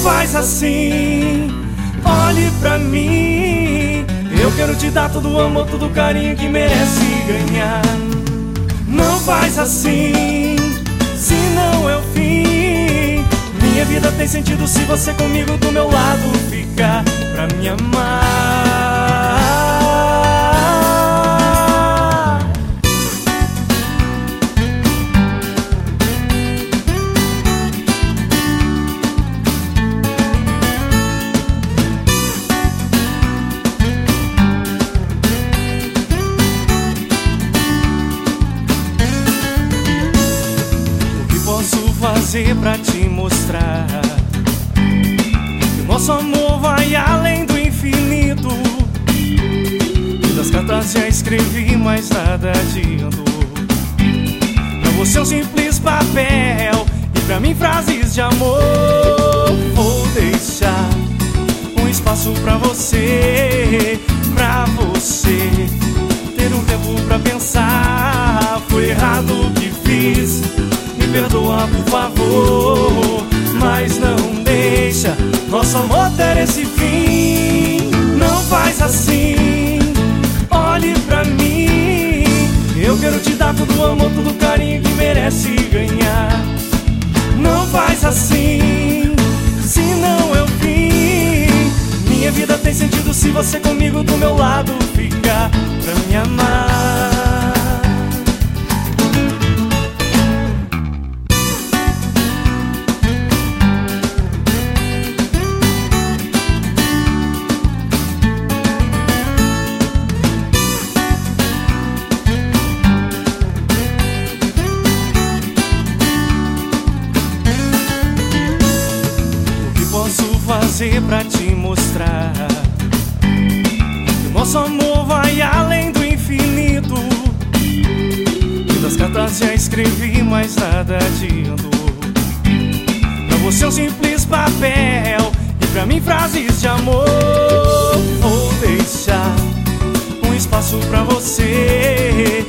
faz assim, olhe pra mim. Eu quero te dar todo o amor, todo o carinho que merece ganhar. Não faz assim, senão é o fim. Minha vida tem sentido se você comigo do meu lado ficar pra me amar. Fazer pra te mostrar que o nosso amor vai além do infinito. Das cartas já escrevi, mas nada adiantou. Pra você é um simples papel e pra mim frases de amor. Vou deixar um espaço pra você ter um tempo pra pensar. Foi errado o que fiz, me perdoa por favor, mas não deixa nosso amor ter esse fim. Não faz assim, olhe pra mim. Eu quero te dar todo o amor, todo o carinho que merece ganhar. Não faz assim, senão é o fim. Minha vida tem sentido se você comigo do meu lado ficar pra me amar. Fazer pra te mostrar que o nosso amor vai além do infinito. Das cartas já escrevi, mas nada adiantou. Pra você é um simples papel e pra mim frases de amor. Vou deixar um espaço pra você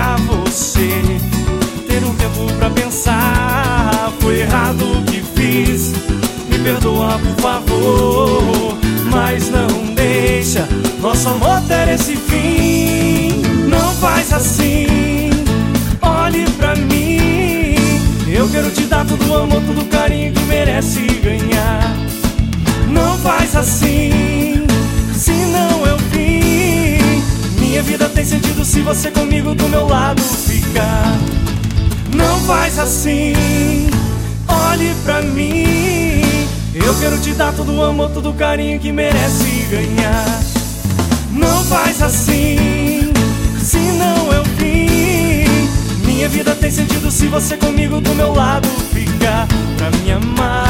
ter um tempo pra pensar. Foi errado o que fiz, me perdoa por favor, mas não deixa nosso amor ter esse fim. Não faz assim, olhe pra mim. Eu quero te dar todo o amor, todo o carinho que merece ganhar. Não faz assim, senão é o fim. Minha vida tem sentido se você comigo do meu lado ficar. Não faz assim, olhe pra mim. Eu quero te dar todo o amor, todo o carinho que merece ganhar. Não faz assim, senão é o fim. Minha vida tem sentido se você comigo do meu lado ficar pra me amar.